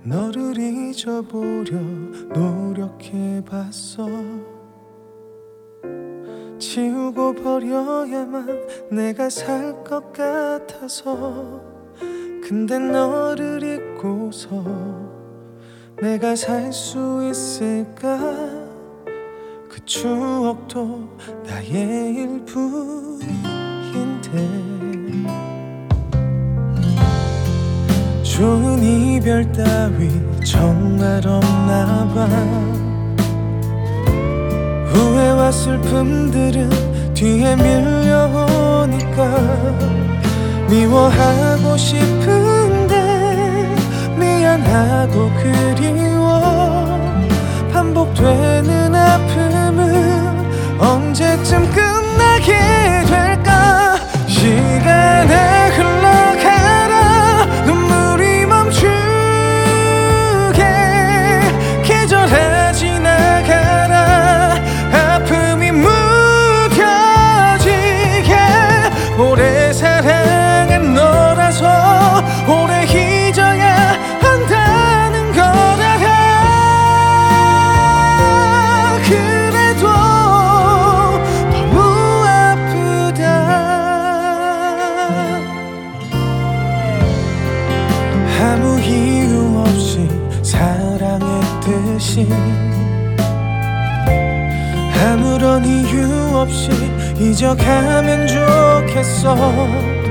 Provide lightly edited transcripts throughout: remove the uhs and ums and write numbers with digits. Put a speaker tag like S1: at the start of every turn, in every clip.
S1: 너를 잊어보려 노력해봤어. 지우고 버려야만 내가 살 것 같아서. 근데 너를 잊고서 내가 살 수 있을까? 그 추억도 나의 일부인데. 좋은 이별 따위 정말 없나봐. 후회와 슬픔들은 뒤에 밀려오니까 미워하고 싶은데 미안하고 그리워. 반복되는 아픔은 언제쯤 끝나게 될까? 시간에 흘러가라 눈물이 멈추게. 계절아 지나가라 아픔이 무뎌지게. 오래 사랑한 너라서 오래 잊어야 한다는 거라. 그래도 너무 아프다. 아무 이유 없이 사랑했듯이 아무런 이유 없이 잊어가면 좋겠어.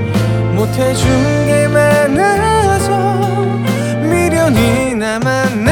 S1: 못해준 게 많아서 미련이 남았네.